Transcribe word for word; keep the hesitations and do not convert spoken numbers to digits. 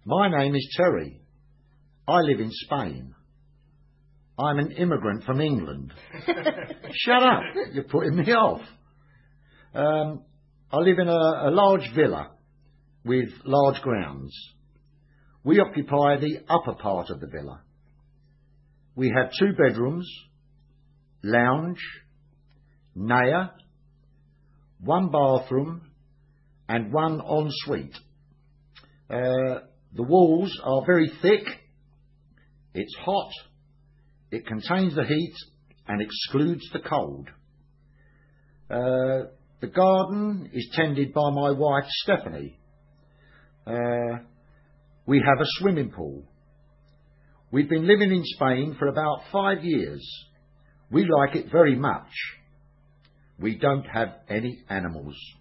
My name is Terry. I live in Spain. I'm an immigrant from England. Shut up, you're putting me off. Um, I live in a, a large villa with large grounds. We occupy the upper part of the villa. We have two bedrooms, lounge, nair, one bathroom and one ensuite. Uh, the walls are very thick, it's hot, it contains the heat and excludes the cold. Uh, the garden is tended by my wife Stephanie. Uh, we have a swimming pool. We've been living in Spain for about five years. We like it very much. We don't have any animals.